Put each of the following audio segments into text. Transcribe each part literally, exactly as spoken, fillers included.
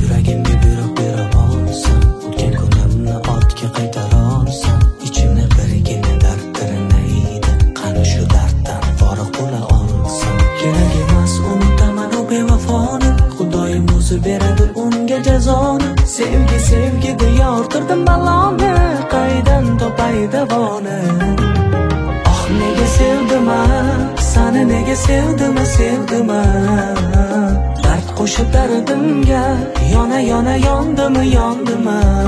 yuragimga buyruq bera olsam, o'tgan kunimni ortga qaytara olsam, ichimni birgina dard tirinaydi. Qani shu darddan forig' bo'la olsam, kerak emas unutaman u bevafoni, Xudoyim o'zi beradi unga jazoni. Sevgi sevgi deya ortirdim baloni, qaydan topay davoni? Oh nega sevdim sani, nega sevdim sevdim dard qo'shib dardimga, yona yona yondim yondim.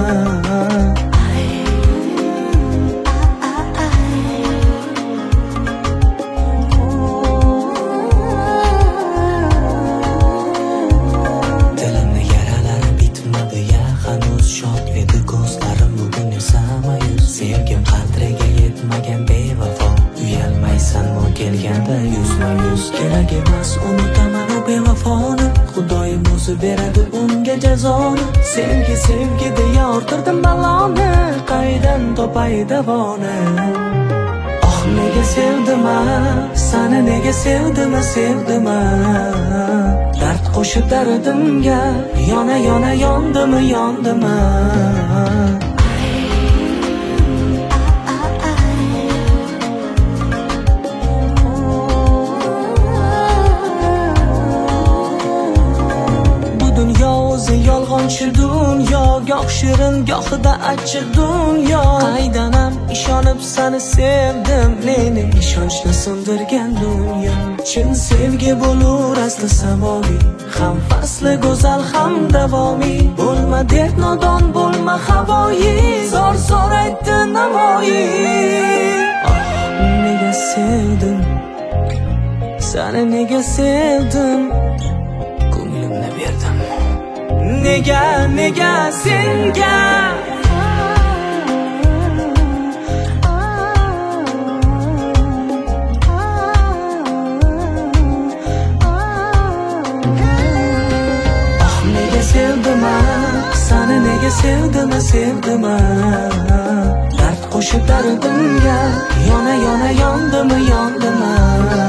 Dilimni yaralari bitmadi ya, hanuz shod edi ko'zlarim, bugun esa mayus. Sevgim qadriga yetmagan bevafo, uyalmaysanmi kelganda yuzma yuz? Kerak emas unutaman u bevafoni, Xudoyim o'zi beradi unga jazoni. Sevgi sevgi deya ortirdim baloni, qaydan topay davoni? Oh nega sevdim sani, nega sevdim sevdim dard qo'shib dardimga, yona yona yondim yondim. Yolg'onchi dunyo, goh shirin gohida achchiq dunyo. Qaydanam ishonib sani sevdim, meni ishonchni sindirgan dunyo. Chin sevgi bo'lur asli samoviy, ham fasli go'zal ham davomiy. Bo'lma deb nodon, bo'lma havoyi, zor zor aytdi Navoiy. Oh nega sevdim sani, nega sevdim, ko'nglimni berdim. Nega, nega senga? Oh nega sevdim sani, nega sevdim sevdim dard qo'shib dardimga, yona yona yondim yondim.